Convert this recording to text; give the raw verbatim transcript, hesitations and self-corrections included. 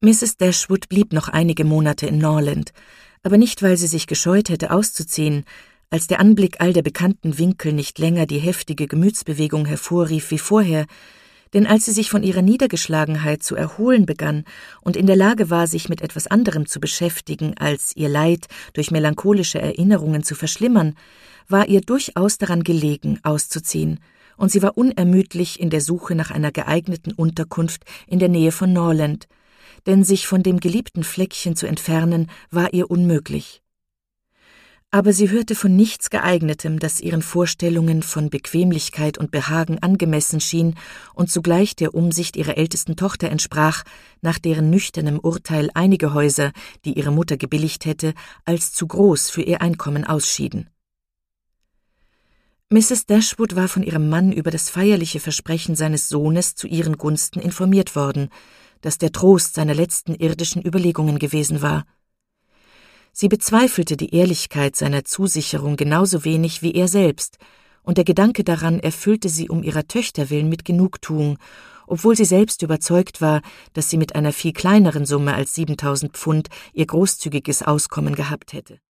Misses Dashwood blieb noch einige Monate in Norland, aber nicht, weil sie sich gescheut hätte, auszuziehen, als der Anblick all der bekannten Winkel nicht länger die heftige Gemütsbewegung hervorrief wie vorher, denn als sie sich von ihrer Niedergeschlagenheit zu erholen begann und in der Lage war, sich mit etwas anderem zu beschäftigen, als ihr Leid durch melancholische Erinnerungen zu verschlimmern, war ihr durchaus daran gelegen, auszuziehen, und sie war unermüdlich in der Suche nach einer geeigneten Unterkunft in der Nähe von Norland, denn sich von dem geliebten Fleckchen zu entfernen, war ihr unmöglich. Aber sie hörte von nichts Geeignetem, das ihren Vorstellungen von Bequemlichkeit und Behagen angemessen schien und zugleich der Umsicht ihrer ältesten Tochter entsprach, nach deren nüchternem Urteil einige Häuser, die ihre Mutter gebilligt hätte, als zu groß für ihr Einkommen ausschieden. Misses Dashwood war von ihrem Mann über das feierliche Versprechen seines Sohnes zu ihren Gunsten informiert worden, das der Trost seiner letzten irdischen Überlegungen gewesen war. Sie bezweifelte die Ehrlichkeit seiner Zusicherung genauso wenig wie er selbst, und der Gedanke daran erfüllte sie um ihrer Töchter willen mit Genugtuung, obwohl sie selbst überzeugt war, dass sie mit einer viel kleineren Summe als siebentausend Pfund ihr großzügiges Auskommen gehabt hätte.